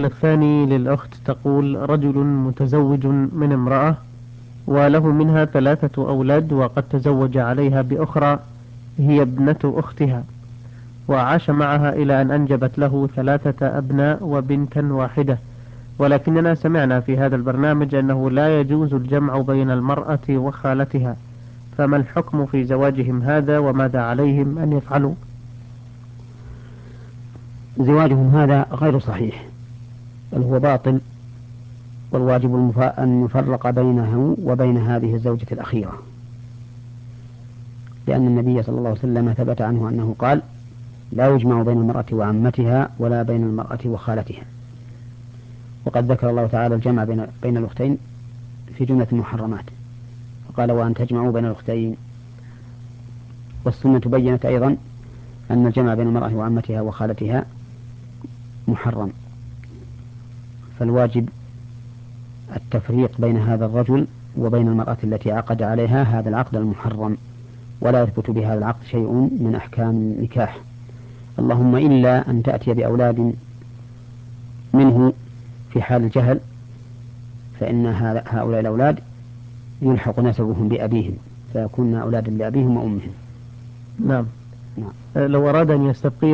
السؤال الثاني للأخت، تقول: رجل متزوج من امرأة وله منها 3 أولاد، وقد تزوج عليها بأخرى هي ابنة أختها، وعاش معها إلى أن أنجبت له 3 أبناء وبنتا واحدة، ولكننا سمعنا في هذا البرنامج أنه لا يجوز الجمع بين المرأة وخالتها، فما الحكم في زواجهم هذا وماذا عليهم أن يفعلوا؟ زواجهم هذا غير صحيح، بل هو باطل، والواجب أن يفرق بينه وبين هذه الزوجة الأخيرة، لأن النبي صلى الله عليه وسلم ثبت عنه أنه قال: لا يجمع بين المرأة وعمتها ولا بين المرأة وخالتها. وقد ذكر الله تعالى الجمع بين الأختين في جملة المحرمات، فقال: وأن تجمعوا بين الأختين. والسنة بينت أيضا أن الجمع بين المرأة وعمتها وخالتها محرم، فالواجب التفريق بين هذا الرجل وبين المرأة التي عقد عليها هذا العقد المحرم، ولا يثبت بهذا العقد شيء من أحكام النكاح، اللهم إلا أن تأتي بأولاد منه في حال الجهل، فإن هؤلاء الأولاد يلحق نسبهم بأبيهم، فيكون أولادا لأبيهم وأمهم. نعم. نعم. لو أراد أن يستبقي